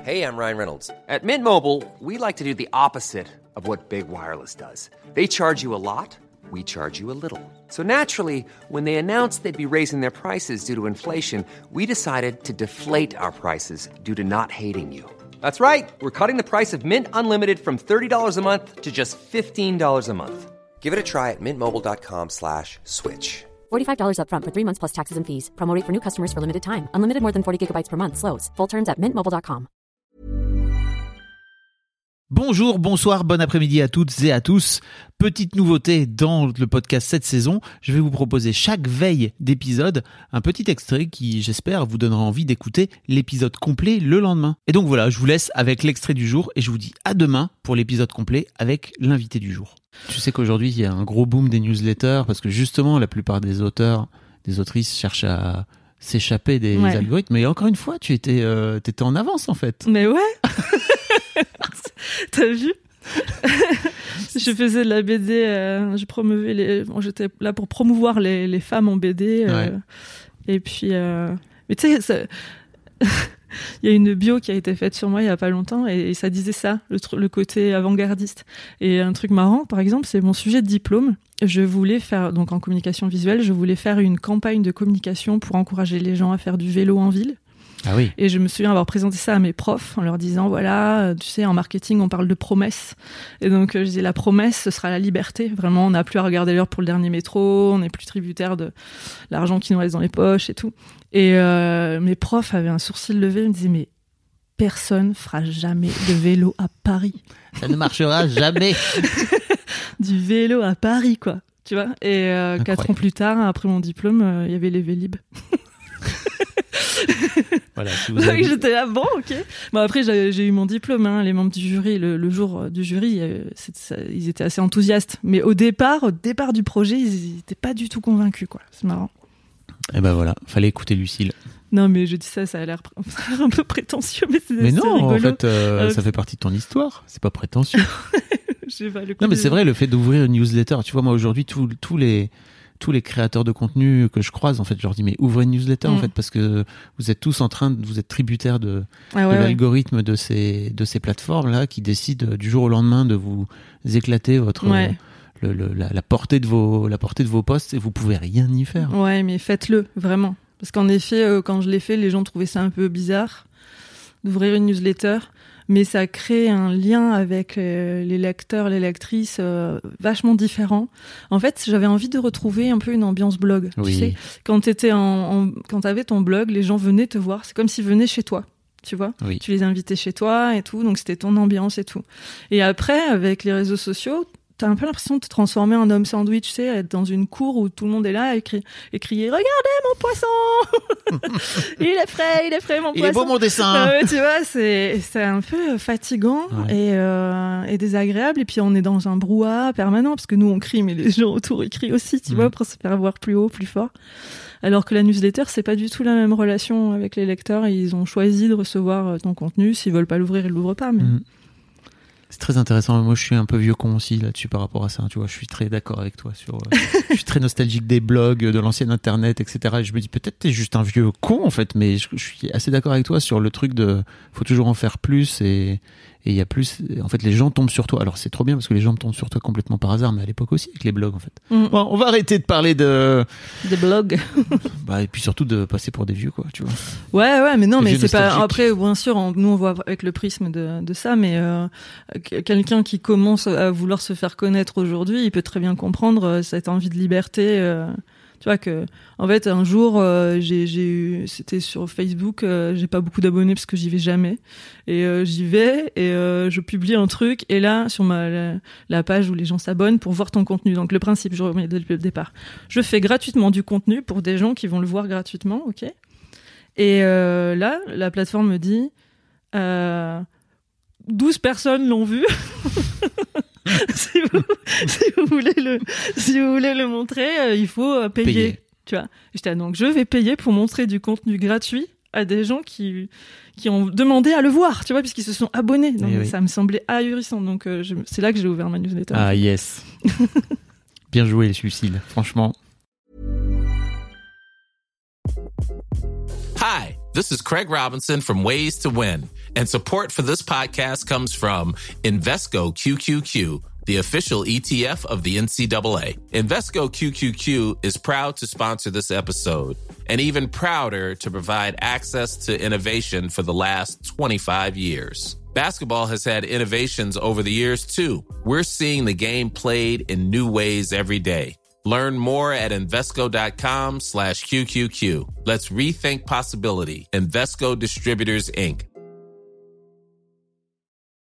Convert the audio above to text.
Hey, I'm Ryan Reynolds. At Mint Mobile, we like to do the opposite of what Big Wireless does. They charge you a lot, we charge you a little. So naturally, when they announced they'd be raising their prices due to inflation, we decided to deflate our prices due to not hating you. That's right. We're cutting the price of Mint Unlimited from $30 a month to just $15 a month. Give it a try at mintmobile.com/switch. $45 up front for 3 months plus taxes and fees. Promo rate for new customers for limited time. Unlimited more than 40 gigabytes per month. Slows full terms at mintmobile.com. Bonjour, bonsoir, bon après-midi à toutes et à tous. Petite nouveauté dans le podcast cette saison, je vais vous proposer chaque veille d'épisode un petit extrait qui, j'espère, vous donnera envie d'écouter l'épisode complet le lendemain. Et donc voilà, je vous laisse avec l'extrait du jour et je vous dis à demain pour l'épisode complet avec l'invité du jour. Tu sais qu'aujourd'hui, il y a un gros boom des newsletters parce que justement, la plupart des auteurs, des autrices cherchent à s'échapper des algorithmes. Mais encore une fois, tu étais en avance en fait. Mais ouais. T'as vu? Je faisais de la BD, je promouvais j'étais là pour promouvoir les femmes en BD. Et puis, mais tu sais, il y a une bio qui a été faite sur moi il y a pas longtemps et ça disait ça, le côté avant-gardiste. Et un truc marrant, par exemple, c'est mon sujet de diplôme. Je voulais faire, donc en communication visuelle, je voulais faire une campagne de communication pour encourager les gens à faire du vélo en ville. Ah oui. Et je me souviens avoir présenté ça à mes profs en leur disant, voilà, tu sais, en marketing, on parle de promesse. Et donc, je disais, la promesse, ce sera la liberté. Vraiment, on n'a plus à regarder l'heure pour le dernier métro, on n'est plus tributaire de l'argent qui nous reste dans les poches et tout. Et mes profs avaient un sourcil levé, ils me disaient, mais personne fera jamais de vélo à Paris. Ça ne marchera jamais. Du vélo à Paris, quoi. Tu vois? Et 4 ans plus tard, après mon diplôme, il y avait les Vélib. Voilà, si donc j'étais là, bon, ok. Bon, après, j'ai eu mon diplôme, hein, les membres du jury, le jour du jury, ils étaient assez enthousiastes. Mais au départ du projet, ils n'étaient pas du tout convaincus, quoi. C'est marrant. Et ben voilà, fallait écouter Lucille. Non, mais je dis ça a l'air un peu prétentieux, mais c'est non, rigolo. En fait, ça fait partie de ton histoire. C'est pas prétentieux. Je sais pas, non, mais c'est vrai, le fait d'ouvrir une newsletter. Tu vois, moi aujourd'hui, tous les créateurs de contenu que je croise, en fait, je leur dis, mais ouvrez une newsletter, en fait, parce que vous êtes tous vous êtes tributaires de l'algorithme de ces plateformes-là qui décident du jour au lendemain de vous éclater la portée de vos posts et vous pouvez rien y faire. Ouais, mais faites-le, vraiment. Parce qu'en effet, quand je l'ai fait, les gens trouvaient ça un peu bizarre d'ouvrir une newsletter. Mais ça crée un lien avec les lecteurs, les lectrices vachement différent. En fait, j'avais envie de retrouver un peu une ambiance blog. Oui. Tu sais, quand t'avais ton blog, les gens venaient te voir. C'est comme s'ils venaient chez toi. Tu vois, oui. Tu les invitais chez toi et tout. Donc c'était ton ambiance et tout. Et après, avec les réseaux sociaux, t'as un peu l'impression de te transformer en homme sandwich, tu sais, être dans une cour où tout le monde est là et crier « Regardez mon poisson !» Il est frais mon poisson. Il est beau mon dessin. Tu vois, c'est un peu fatigant et désagréable. Et puis on est dans un brouhaha permanent parce que nous on crie, mais les gens autour ils crient aussi, tu vois, pour se faire voir plus haut, plus fort. Alors que la newsletter, c'est pas du tout la même relation avec les lecteurs. Ils ont choisi de recevoir ton contenu. S'ils veulent pas l'ouvrir, ils l'ouvrent pas. Mais... C'est très intéressant. Moi, je suis un peu vieux con aussi là-dessus par rapport à ça. Tu vois, je suis très d'accord avec toi je suis très nostalgique des blogs, de l'ancien Internet, etc. Et je me dis peut-être t'es juste un vieux con en fait, mais je suis assez d'accord avec toi sur le truc de faut toujours en faire plus et il y a plus. En fait, les gens tombent sur toi. Alors c'est trop bien parce que les gens tombent sur toi complètement par hasard, mais à l'époque aussi avec les blogs en fait. Bon, on va arrêter de parler des blogs. Et puis surtout de passer pour des vieux quoi, tu vois. Ouais, mais non, mais c'est pas. Après, bien sûr, nous on voit avec le prisme de ça, mais quelqu'un qui commence à vouloir se faire connaître aujourd'hui, il peut très bien comprendre cette envie de liberté. Tu vois que, en fait, un jour, c'était sur Facebook, j'ai pas beaucoup d'abonnés parce que j'y vais jamais. Et j'y vais et je publie un truc. Et là, sur la page où les gens s'abonnent pour voir ton contenu. Donc le principe, je remets depuis le départ. Je fais gratuitement du contenu pour des gens qui vont le voir gratuitement, ok. Et là, la plateforme me dit 12 personnes l'ont vu. si vous voulez le montrer, il faut payer. Tu vois. J'étais donc je vais payer pour montrer du contenu gratuit à des gens qui ont demandé à le voir, tu vois, puisqu'ils se sont abonnés. Donc ça me semblait ahurissant. Donc c'est là que j'ai ouvert ma newsletter. Ah yes. Bien joué, Lucille. Franchement. Hi, This is Craig Robinson from Ways to Win, and support for this podcast comes from Invesco QQQ, the official ETF of the NCAA. Invesco QQQ is proud to sponsor this episode, and even prouder to provide access to innovation for the last 25 years. Basketball has had innovations over the years, too. We're seeing the game played in new ways every day. Learn more at Invesco.com/QQQ. Let's rethink possibility. Invesco Distributors, Inc.